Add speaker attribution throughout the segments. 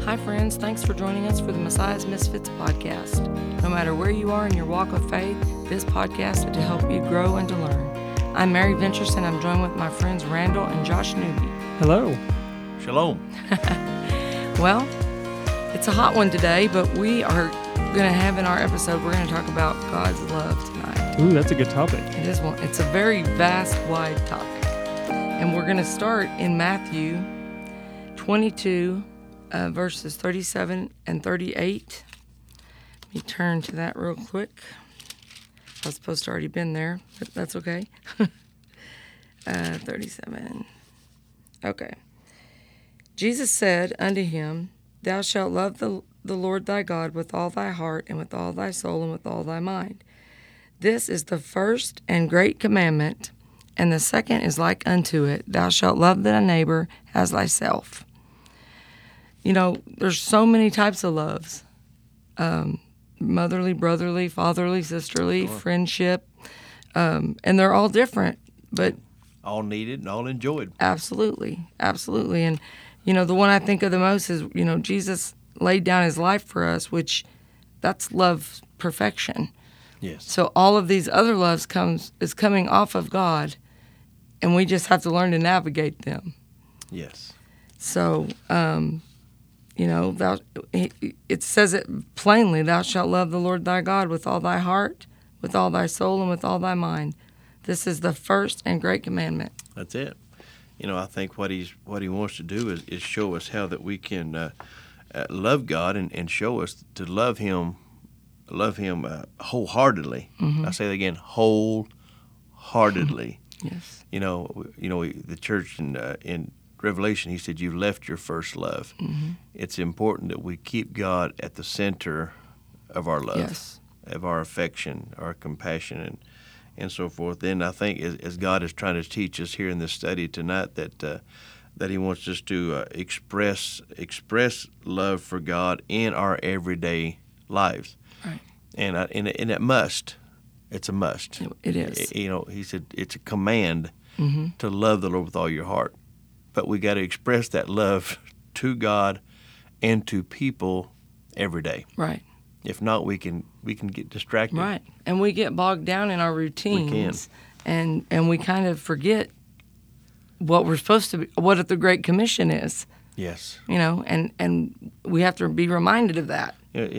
Speaker 1: Hi friends, thanks for joining us for the Messiah's Misfits podcast. No matter where you are in your walk of faith, this podcast is to help you grow and to learn. I'm Mary Ventures and I'm joined with my friends Randall and Josh Newby.
Speaker 2: Hello.
Speaker 3: Shalom.
Speaker 1: Well, it's a hot one today, but we are going to have in our episode, we're going to talk about God's love tonight.
Speaker 2: Ooh, that's a good topic.
Speaker 1: It is one. It's a very vast, wide topic. And we're going to start in Matthew 22, verses 37 and 38. Let me turn to that real quick. I was supposed to already been there, but that's okay. 37. Okay. Jesus said unto him, Thou shalt love the Lord thy God with all thy heart and with all thy soul and with all thy mind. This is the first and great commandment, and the second is like unto it, Thou shalt love thy neighbor as thyself. You know, there's so many types of loves. Motherly, brotherly, fatherly, sisterly, friendship. And they're all different, but...
Speaker 3: All needed and all enjoyed.
Speaker 1: Absolutely. Absolutely. And, you know, the one I think of the most is, you know, Jesus laid down his life for us, which that's love perfection.
Speaker 3: Yes.
Speaker 1: So all of these other loves is coming off of God, and we just have to learn to navigate them.
Speaker 3: Yes.
Speaker 1: So, you know, it says it plainly, Thou shalt love the Lord thy God with all thy heart, with all thy soul, and with all thy mind. This is the first and great commandment.
Speaker 3: That's it. You know, I think what he wants to do is show us how that we can love God and show us to love Him wholeheartedly. Mm-hmm. I say that again, wholeheartedly.
Speaker 1: Yes.
Speaker 3: You know, the church in Revelation, he said, "You've left your first love."
Speaker 1: Mm-hmm.
Speaker 3: It's important that we keep God at the center of our love,
Speaker 1: yes,
Speaker 3: of our affection, our compassion, and so forth. Then I think as God is trying to teach us here in this study tonight that He wants us to express love for God in our everyday lives.
Speaker 1: Right.
Speaker 3: And it must. It's a must.
Speaker 1: It is.
Speaker 3: You know, He said it's a command
Speaker 1: mm-hmm.
Speaker 3: to love the Lord with all your heart. But we got to express that love to God and to people every day.
Speaker 1: Right.
Speaker 3: If not, we can get distracted.
Speaker 1: Right. And we get bogged down in our routines. And we kind of forget what we're supposed to be, what the Great Commission is.
Speaker 3: Yes.
Speaker 1: You know, and we have to be reminded of that.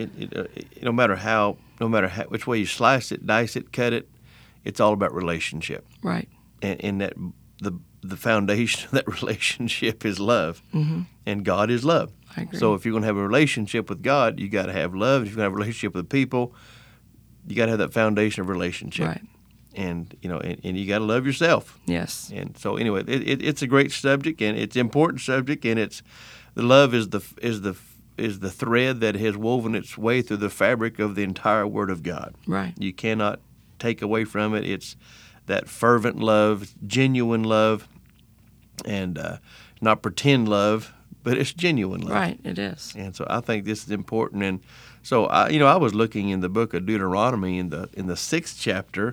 Speaker 3: No matter which way you slice it, dice it, cut it, it's all about relationship.
Speaker 1: Right.
Speaker 3: And that the foundation of that relationship is love,
Speaker 1: mm-hmm.
Speaker 3: and God is love.
Speaker 1: I agree.
Speaker 3: So if you're going to have a relationship with God, you got to have love. If you're going to have a relationship with people, you got to have that foundation of relationship.
Speaker 1: Right.
Speaker 3: And you know, and you got to love yourself.
Speaker 1: Yes.
Speaker 3: And so anyway, it's a great subject, and it's an important subject, and the love is the thread that has woven its way through the fabric of the entire Word of God.
Speaker 1: Right.
Speaker 3: You cannot take away from it. It's that fervent love, genuine love, and not pretend love, but it's genuine love.
Speaker 1: Right, it is.
Speaker 3: And so I think this is important. And so I was looking in the book of Deuteronomy in the 6th chapter.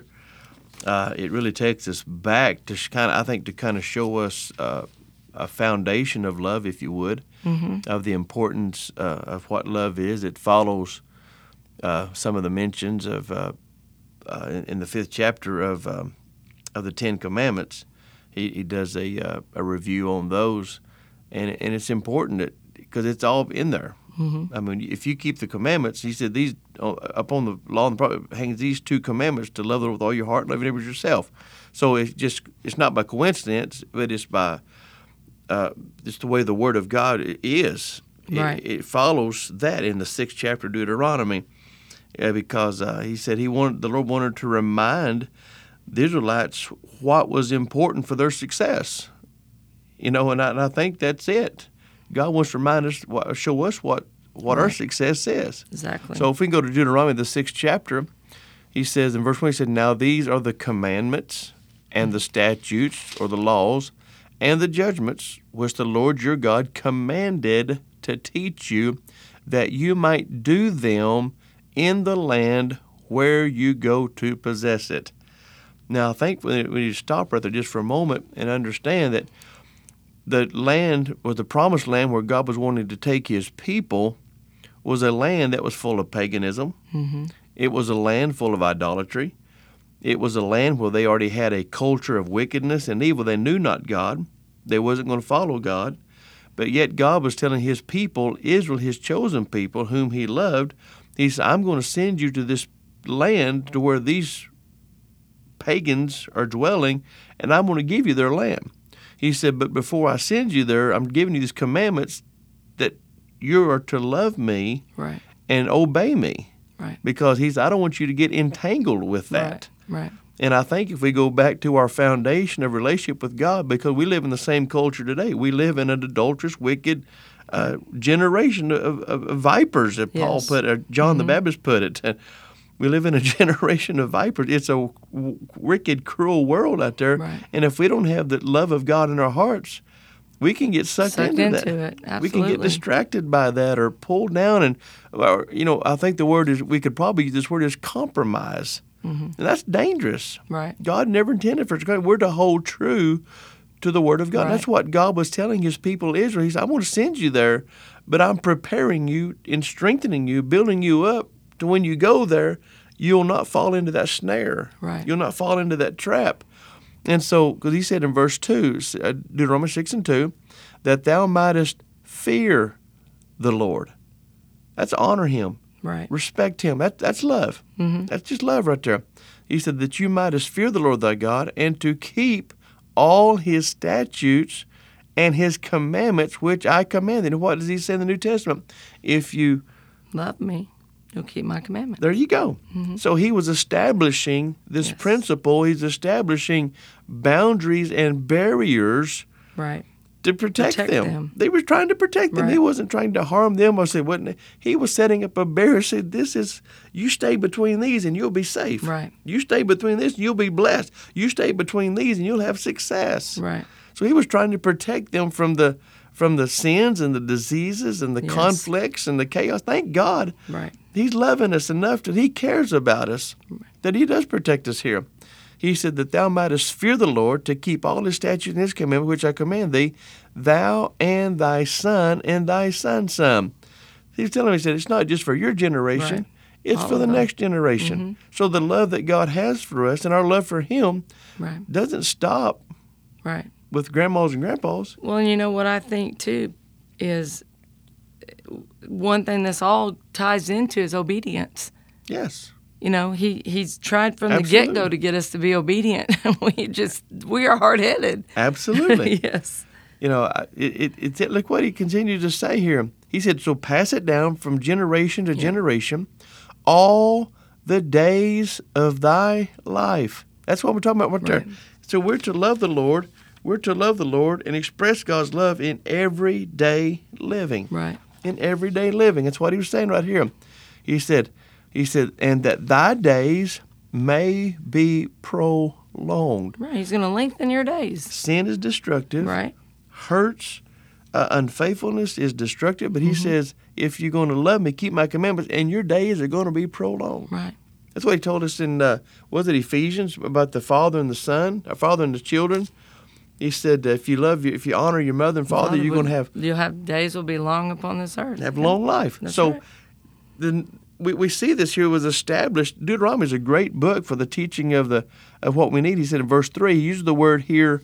Speaker 3: It really takes us back to kind of show us a foundation of love, if you would,
Speaker 1: mm-hmm.
Speaker 3: of the importance of what love is. It follows some of the mentions of in the 5th chapter of the 10 Commandments. He does a review on those, and it's important because it's all in there.
Speaker 1: Mm-hmm.
Speaker 3: I mean, if you keep the commandments, he said these upon the law and the prophet hangs these 2 commandments to love the Lord with all your heart, and love your neighbor as yourself. So it's not by coincidence, but it's by just the way the Word of God is.
Speaker 1: Right.
Speaker 3: It follows that in the 6th chapter of Deuteronomy, because he said the Lord wanted to remind the Israelites what was important for their success. You know, and I think that's it. God wants to remind us, show us what
Speaker 1: right.
Speaker 3: our success is.
Speaker 1: Exactly.
Speaker 3: So if we can go to Deuteronomy, the 6th chapter, he says in verse 1, he said, Now these are the commandments and the statutes or the laws and the judgments which the Lord your God commanded to teach you, that you might do them in the land where you go to possess it. Now, I think when you stop right there just for a moment and understand that the land, or the promised land where God was wanting to take his people, was a land that was full of paganism.
Speaker 1: Mm-hmm.
Speaker 3: It was a land full of idolatry. It was a land where they already had a culture of wickedness and evil. They knew not God. They wasn't going to follow God. But yet God was telling his people, Israel, his chosen people, whom he loved, he said, I'm going to send you to this land to where these pagans are dwelling, and I'm going to give you their land. He said, but before I send you there, I'm giving you these commandments that you are to love me
Speaker 1: Right.
Speaker 3: and obey me.
Speaker 1: Right.
Speaker 3: Because he said, I don't want you to get entangled with that.
Speaker 1: Right.
Speaker 3: And I think if we go back to our foundation of relationship with God, because we live in the same culture today, we live in an adulterous, wicked generation of vipers, that Paul
Speaker 1: Yes.
Speaker 3: put, or John the Baptist put it. We live in a generation of vipers. It's a wicked, cruel world out there.
Speaker 1: Right.
Speaker 3: And if we don't have the love of God in our hearts, we can get sucked into that.
Speaker 1: it. Absolutely.
Speaker 3: We can get distracted by that or pulled down. And, I think the word is, we could probably use this word is compromise.
Speaker 1: Mm-hmm.
Speaker 3: And that's dangerous.
Speaker 1: Right.
Speaker 3: God never intended for us. We're to hold true to the Word of God.
Speaker 1: Right.
Speaker 3: That's what God was telling his people, Israel. He said, I'm going to send you there, but I'm preparing you and strengthening you, building you up to when you go there, you'll not fall into that snare.
Speaker 1: Right.
Speaker 3: You'll not fall into that trap. And so, because he said in verse 2, Deuteronomy 6 and 2, that thou mightest fear the Lord. That's honor him.
Speaker 1: Right.
Speaker 3: Respect him. That's love.
Speaker 1: Mm-hmm.
Speaker 3: That's just love right there. He said that you mightest fear the Lord thy God, and to keep all his statutes and his commandments which I command thee. And what does he say in the New Testament? If you
Speaker 1: Love me, you'll keep my commandments.
Speaker 3: there you go.
Speaker 1: Mm-hmm.
Speaker 3: So he was establishing this
Speaker 1: Yes.
Speaker 3: principle. He's establishing boundaries and barriers
Speaker 1: Right.
Speaker 3: to protect them. They were trying to protect them.
Speaker 1: Right.
Speaker 3: He wasn't trying to harm them or say, he was setting up a barrier. Said, you stay between these and you'll be safe.
Speaker 1: Right.
Speaker 3: You stay between this and you'll be blessed. You stay between these and you'll have success.
Speaker 1: Right.
Speaker 3: So he was trying to protect them from the sins and the diseases and the
Speaker 1: Yes.
Speaker 3: conflicts and the chaos. Thank God.
Speaker 1: Right.
Speaker 3: He's loving us enough that he cares about us, that he does protect us here. He said that thou mightest fear the Lord, to keep all his statutes and his commandments, which I command thee, thou and thy son and thy son's son. He's telling me, he said, it's not just for your generation,
Speaker 1: Right.
Speaker 3: it's
Speaker 1: All
Speaker 3: for
Speaker 1: of
Speaker 3: the
Speaker 1: them.
Speaker 3: next generation. So the love that God has for us and our love for him
Speaker 1: Right.
Speaker 3: doesn't stop
Speaker 1: Right.
Speaker 3: with grandmas and grandpas.
Speaker 1: Well, and you know what I think too is one thing this all ties into is obedience.
Speaker 3: Yes.
Speaker 1: You know, he's tried from
Speaker 3: Absolutely.
Speaker 1: the get-go to get us to be obedient. we are hard-headed.
Speaker 3: Absolutely.
Speaker 1: Yes.
Speaker 3: It's look what he continues to say here. He said, so pass it down from generation to generation, all the days of thy life. That's what we're talking about right there. So we're to love the Lord. We're to love the Lord and express God's love in everyday living.
Speaker 1: Right.
Speaker 3: In everyday living. That's what he was saying right here. He said, and that thy days may be prolonged.
Speaker 1: Right. He's going to lengthen your days.
Speaker 3: Sin is destructive.
Speaker 1: Right.
Speaker 3: Hurts, unfaithfulness is destructive. But he says, if you're going to love me, keep my commandments, and your days are going to be prolonged.
Speaker 1: Right.
Speaker 3: That's what he told us in, was it Ephesians, about the father and the son, our father and the children. He said, if you honor your mother and father, you're going to have
Speaker 1: You'll have days will be long upon this earth.
Speaker 3: have long life.
Speaker 1: That's
Speaker 3: So
Speaker 1: right.
Speaker 3: then we see this here was established. Deuteronomy is a great book for the teaching of what we need. He said in verse 3, he used the word here.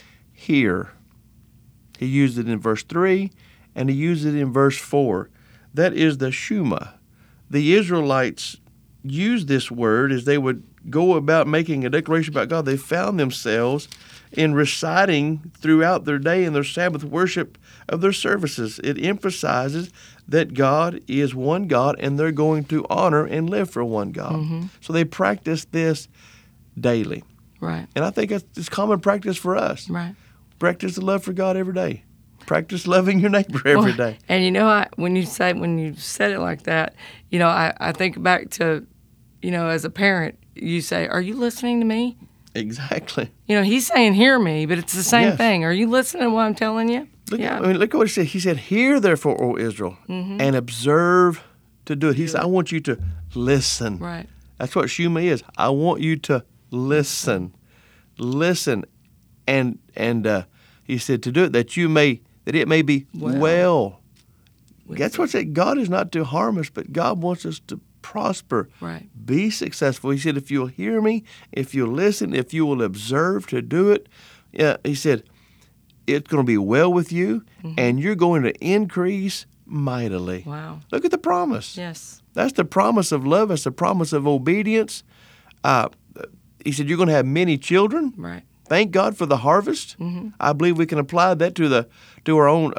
Speaker 3: He used it in verse 3, and he used it in verse 4. That is the Shema. The Israelites used this word as they would go about making a declaration about God. They found themselves in reciting throughout their day and their Sabbath worship of their services. It emphasizes that God is one God, and they're going to honor and live for one God. So they practice this daily.
Speaker 1: Right.
Speaker 3: And I think it's common practice for us.
Speaker 1: Right.
Speaker 3: Practice the love for God every day. Practice loving your neighbor every day.
Speaker 1: And you know, when you said it like that, you know, I think back to, you know, as a parent, you say, "Are you listening to me?"
Speaker 3: Exactly.
Speaker 1: You know, he's saying, "Hear me," but it's the same
Speaker 3: Yes.
Speaker 1: thing. Are you listening to what I'm telling you?
Speaker 3: Look
Speaker 1: Yeah.
Speaker 3: at what he said. He said, "Hear therefore, O Israel, and observe to do it." He said, "I want you to listen."
Speaker 1: Right.
Speaker 3: That's what Shema is. I want you to listen. Listen. And he He said to do it that it may be well. That's what it said. God is not to harm us, but God wants us to prosper,
Speaker 1: Right.
Speaker 3: be successful. He said, if you'll hear me, if you'll listen, if you will observe to do it, he said, it's going to be well with you, and you're going to increase mightily.
Speaker 1: Wow.
Speaker 3: Look at the promise.
Speaker 1: Yes.
Speaker 3: That's the promise of love. That's the promise of obedience. He said, you're going to have many children.
Speaker 1: Right.
Speaker 3: Thank God for the harvest. I believe we can apply that to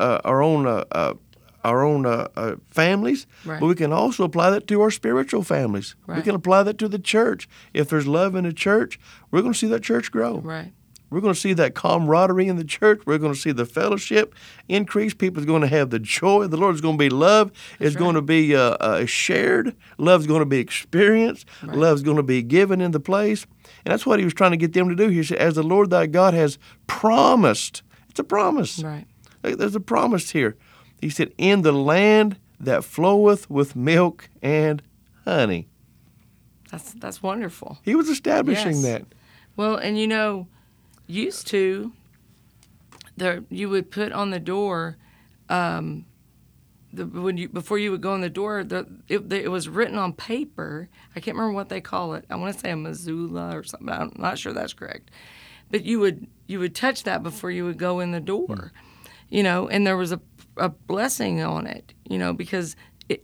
Speaker 3: our own families,
Speaker 1: Right.
Speaker 3: but we can also apply that to our spiritual families. We
Speaker 1: Right.
Speaker 3: can apply that to the church. If there's love in the church, we're going to see that church grow.
Speaker 1: Right.
Speaker 3: We're going to see that camaraderie in the church. We're going to see the fellowship increase. People are going to have the joy of the Lord. It's going to be love. It's going to be shared. Love's going to be experienced.
Speaker 1: Right.
Speaker 3: Love's going to be given in the place. And that's what he was trying to get them to do. He said, as the Lord thy God has promised. It's a promise.
Speaker 1: Right.
Speaker 3: There's a promise here. He said, in the land that floweth with milk and honey.
Speaker 1: That's wonderful.
Speaker 3: He was establishing
Speaker 1: Yes.
Speaker 3: that.
Speaker 1: Well, and used to, you would put on the door, before you would go in the door, it was written on paper. I can't remember what they call it. I want to say a Missoula or something. I'm not sure that's correct. But you would touch that before you would go in the door, and there was a blessing on it, because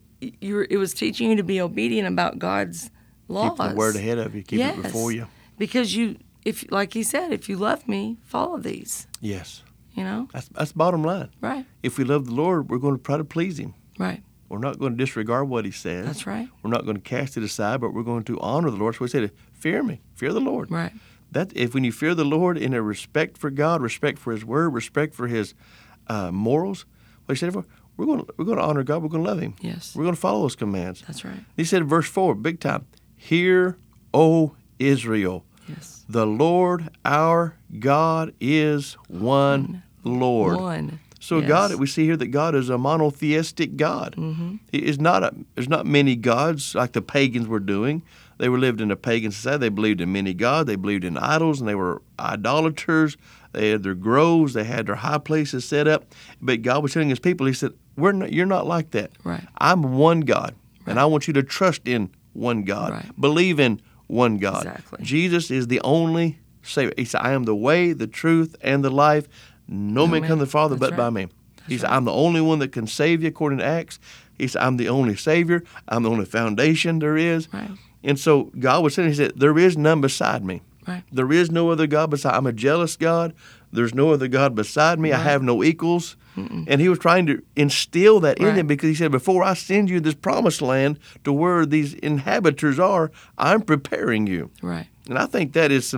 Speaker 1: it was teaching you to be obedient about God's laws.
Speaker 3: Keep the word ahead of you. Keep it before you.
Speaker 1: Because if like he said, if you love me, follow these.
Speaker 3: Yes. That's bottom line.
Speaker 1: Right.
Speaker 3: If we love the Lord, we're going to try to please Him.
Speaker 1: Right.
Speaker 3: We're not going to disregard what He says.
Speaker 1: That's right.
Speaker 3: We're not going to cast it aside, but we're going to honor the Lord. So we said, fear me, fear the Lord.
Speaker 1: Right.
Speaker 3: When you fear the Lord in a respect for God, respect for His Word, respect for His morals, what He said, we're going to honor God. We're going to love Him.
Speaker 1: Yes.
Speaker 3: We're going to follow His commands.
Speaker 1: That's right.
Speaker 3: He said in verse 4, big time, hear, O Israel.
Speaker 1: Yes.
Speaker 3: The Lord our God is one Lord.
Speaker 1: One.
Speaker 3: So
Speaker 1: Yes.
Speaker 3: God, we see here that God is a monotheistic God. He is not there's not many gods like the pagans were doing. They lived in a pagan society. They believed in many gods. They believed in idols, and they were idolaters. They had their groves. They had their high places set up. But God was telling His people, He said, you're not like that.
Speaker 1: Right.
Speaker 3: I'm one God, and I want you to trust in one God.
Speaker 1: Right.
Speaker 3: Believe in one God.
Speaker 1: Exactly.
Speaker 3: Jesus is the only Savior. He said, I am the way, the truth, and the life. No man come to the Father
Speaker 1: That's
Speaker 3: but by
Speaker 1: right.
Speaker 3: me. He said, I'm the only one that can save you according to Acts. He said, I'm the only Savior. I'm the only foundation there is.
Speaker 1: Right.
Speaker 3: And so God was saying, He said, there is none beside me.
Speaker 1: Right.
Speaker 3: There is no other God beside. I'm a jealous God. There's no other God beside me. I have no equals. And He was trying to instill that in
Speaker 1: Right.
Speaker 3: them because He said, before I send you this promised land to where these inhabitants are, I'm preparing you.
Speaker 1: Right.
Speaker 3: And I think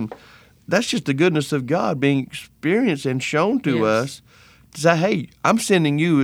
Speaker 3: that's just the goodness of God being experienced and shown to
Speaker 1: Yes.
Speaker 3: us to say, hey, I'm sending you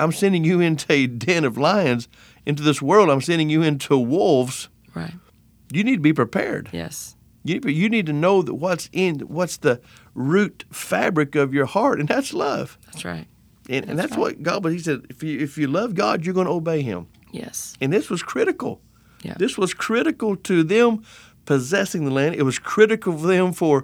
Speaker 3: into a den of lions, into this world. I'm sending you into wolves.
Speaker 1: Right.
Speaker 3: You need to be prepared.
Speaker 1: Yes.
Speaker 3: You need to know that what's the root fabric of your heart, and that's love.
Speaker 1: That's right.
Speaker 3: And that's what God. But He said, if you love God, you're going to obey Him.
Speaker 1: Yes.
Speaker 3: And this was critical.
Speaker 1: Yeah.
Speaker 3: This was critical to them possessing the land. It was critical for them for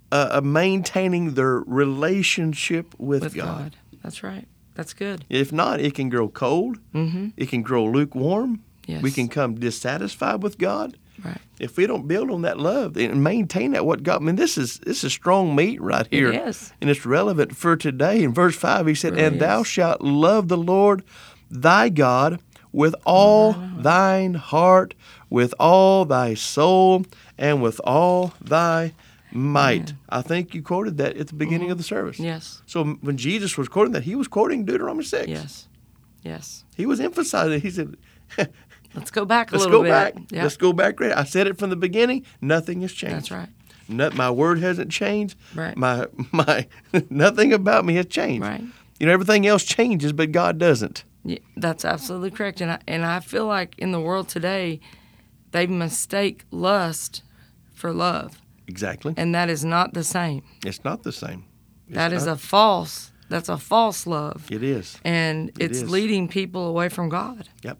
Speaker 3: maintaining their relationship with God.
Speaker 1: That's right. That's good.
Speaker 3: If not, it can grow cold.
Speaker 1: Mm-hmm.
Speaker 3: It can grow lukewarm.
Speaker 1: Yes.
Speaker 3: We can come dissatisfied with God.
Speaker 1: Right.
Speaker 3: If we don't build on that love and maintain that, this is strong meat right here.
Speaker 1: It is.
Speaker 3: And it's relevant for today. In verse 5, He said,
Speaker 1: Really
Speaker 3: and thou
Speaker 1: is.
Speaker 3: shalt love the Lord thy God with all thine heart, with all thy soul, and with all thy might. I think you quoted that at the beginning of the service.
Speaker 1: Yes.
Speaker 3: So when Jesus was quoting that, He was quoting Deuteronomy 6.
Speaker 1: Yes. Yes.
Speaker 3: He was emphasizing it. He said,
Speaker 1: Let's go back a
Speaker 3: let's
Speaker 1: little
Speaker 3: go
Speaker 1: bit.
Speaker 3: back.
Speaker 1: Yeah.
Speaker 3: Let's go back. I said it from the beginning. Nothing has changed.
Speaker 1: That's right.
Speaker 3: My word hasn't changed.
Speaker 1: Right.
Speaker 3: My nothing about me has changed.
Speaker 1: Right.
Speaker 3: Everything else changes, but God doesn't.
Speaker 1: Yeah, that's absolutely correct. And I feel like in the world today, they mistake lust for love.
Speaker 3: Exactly.
Speaker 1: And that is not the same.
Speaker 3: It's not the same.
Speaker 1: That's a false love.
Speaker 3: It is.
Speaker 1: And it's
Speaker 3: is.
Speaker 1: leading people away from God.
Speaker 3: Yep.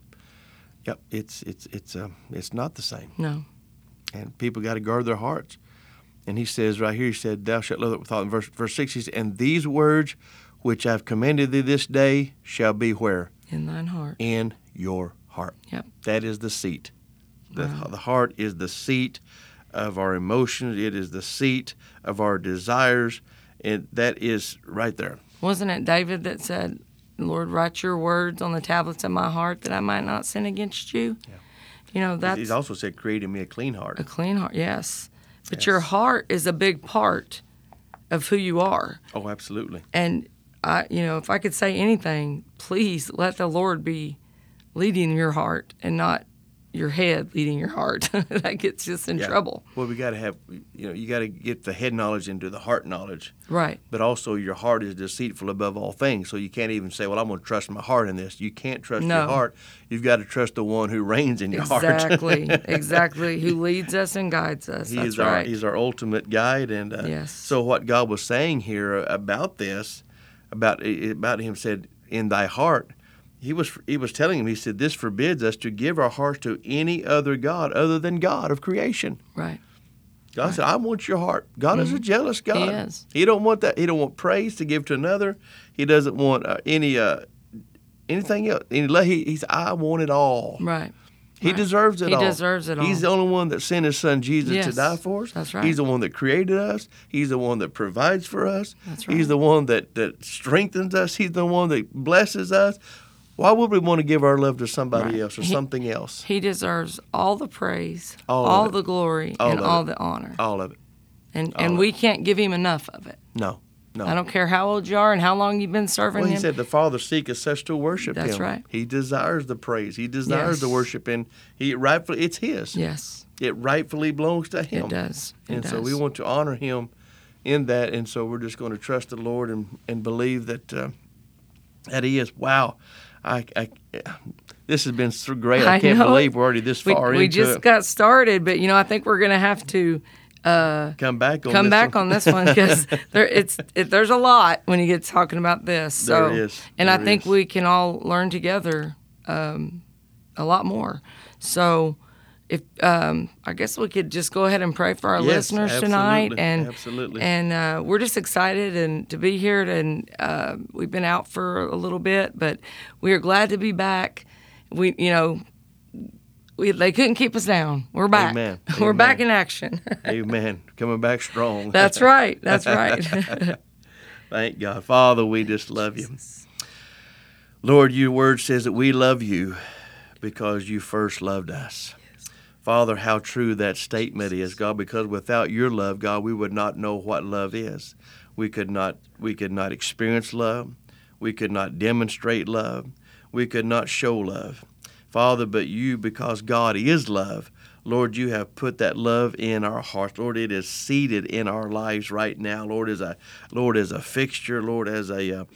Speaker 3: It's not the same.
Speaker 1: No.
Speaker 3: And people got to guard their hearts. And he says right here, he said, thou shalt love it with all. In verse 6, he said, and these words which I've commanded thee this day shall be where?
Speaker 1: In thine heart.
Speaker 3: In your heart.
Speaker 1: Yep.
Speaker 3: That is the seat. The heart is the seat of our emotions. It is the seat of our desires. And that is right there.
Speaker 1: Wasn't it David that said, Lord, write your words on the tablets of my heart that I might not sin against you?
Speaker 3: Yeah.
Speaker 1: You know, that's...
Speaker 3: He's also said, create in me a clean heart.
Speaker 1: A clean heart, yes. But your heart is a big part of who you are.
Speaker 3: Oh, absolutely.
Speaker 1: And, if I could say anything, please let the Lord be leading your heart and not your head leading your heart. That gets us in trouble.
Speaker 3: Well, we got to have, you got to get the head knowledge into the heart knowledge.
Speaker 1: Right.
Speaker 3: But also your heart is deceitful above all things. So you can't even say, well, I'm going to trust my heart in this. You can't trust your heart. You've got to trust the one who reigns in your heart.
Speaker 1: Exactly. Who leads us and guides us. That's right.
Speaker 3: He's our ultimate guide. And
Speaker 1: yes.
Speaker 3: So what God was saying here about this, about him said, in thy heart, He was telling him, he said, this forbids us to give our hearts to any other God other than God of creation.
Speaker 1: Right.
Speaker 3: God said, I want your heart. God is a jealous God.
Speaker 1: He is.
Speaker 3: He don't want that. He don't want praise to give to another. He doesn't want anything else. He said, I want it all.
Speaker 1: Right.
Speaker 3: He deserves it all.
Speaker 1: He deserves it all.
Speaker 3: He's the only one that sent his son Jesus to die for us.
Speaker 1: That's right.
Speaker 3: He's the one that created us. He's the one that provides for us.
Speaker 1: That's right.
Speaker 3: He's the one that strengthens us. He's the one that blesses us. Why would we want to give our love to somebody else or something else?
Speaker 1: He deserves all the praise, all the glory, and all the honor.
Speaker 3: All of it.
Speaker 1: And we can't give him enough of it.
Speaker 3: No.
Speaker 1: I don't care how old you are and how long you've been serving him.
Speaker 3: Well, he said the Father seeketh such to worship him.
Speaker 1: That's right.
Speaker 3: He desires the praise. He desires the worship, and it's his.
Speaker 1: Yes.
Speaker 3: It rightfully belongs to him.
Speaker 1: It does.
Speaker 3: So we want to honor him in that, and so we're just going to trust the Lord and believe that he is. Wow. This has been so great. I can't believe we're already this far into it.
Speaker 1: We just got started, but I think we're going to have to
Speaker 3: come back on
Speaker 1: this one because there's a lot when you get talking about this. So,
Speaker 3: there is.
Speaker 1: And I think we can all learn together a lot more. So, if I guess we could just go ahead and pray for our listeners tonight, and we're just excited and to be here. And we've been out for a little bit, but we are glad to be back. They couldn't keep us down. We're back.
Speaker 3: Amen.
Speaker 1: We're back in action.
Speaker 3: Amen. Coming back strong.
Speaker 1: That's right. That's right.
Speaker 3: Thank God. Father, we just love you. Lord, your word says that we love you because you first loved us. Father, how true that statement is, God, because without your love, God, we would not know what love is. We could not experience love. We could not demonstrate love. We could not show love. Father, but you, because God is love, Lord, you have put that love in our hearts. Lord, it is seated in our lives right now. Lord, as a fixture, Lord, as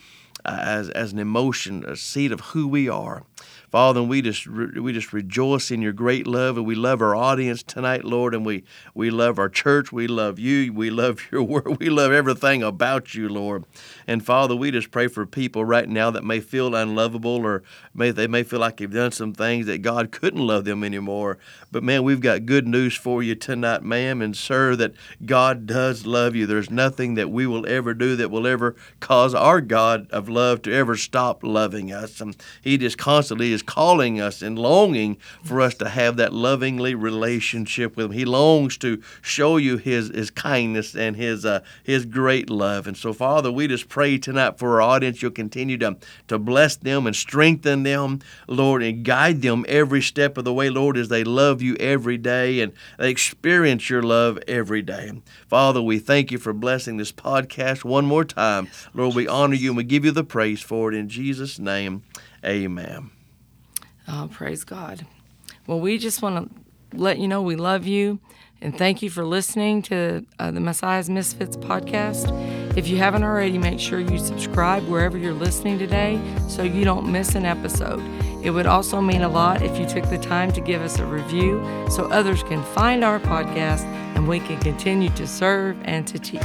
Speaker 3: an emotion, a seed of who we are. Father, and we just rejoice in your great love, and we love our audience tonight, Lord, and we love our church. We love you. We love your word. We love everything about you, Lord. And Father, we just pray for people right now that may feel unlovable, or they may feel like they've done some things that God couldn't love them anymore. But man, we've got good news for you tonight, ma'am and sir, that God does love you. There's nothing that we will ever do that will ever cause our God of love to ever stop loving us. And he just constantly is calling us and longing for us to have that lovingly relationship with him. He longs to show you his kindness and his great love. And so, Father, we just pray tonight for our audience. You'll continue to bless them and strengthen them, Lord, and guide them every step of the way, Lord, as they love you every day and they experience your love every day. Father, we thank you for blessing this podcast one more time. Lord, we honor you and we give you the praise for it. In Jesus' name, amen.
Speaker 1: Oh, praise God. Well, we just want to let you know we love you and thank you for listening to the Messiah's Misfits podcast. If you haven't already, make sure you subscribe wherever you're listening today so you don't miss an episode. It would also mean a lot if you took the time to give us a review so others can find our podcast and we can continue to serve and to teach.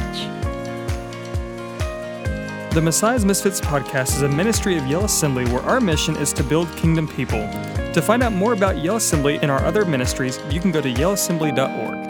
Speaker 2: The Messiah's Misfits podcast is a ministry of Yale Assembly where our mission is to build kingdom people. To find out more about Yale Assembly and our other ministries, you can go to yaleassembly.org.